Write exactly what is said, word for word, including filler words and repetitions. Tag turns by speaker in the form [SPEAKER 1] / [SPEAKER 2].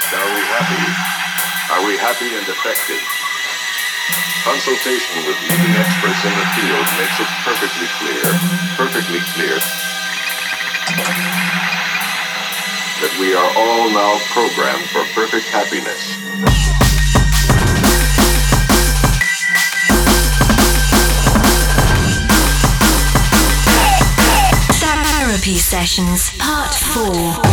[SPEAKER 1] Are we happy? Are we happy and effective? Consultation with leading experts in the field makes it perfectly clear, perfectly clear, that we are all now programmed for perfect happiness.
[SPEAKER 2] Therapy Sessions, Part four.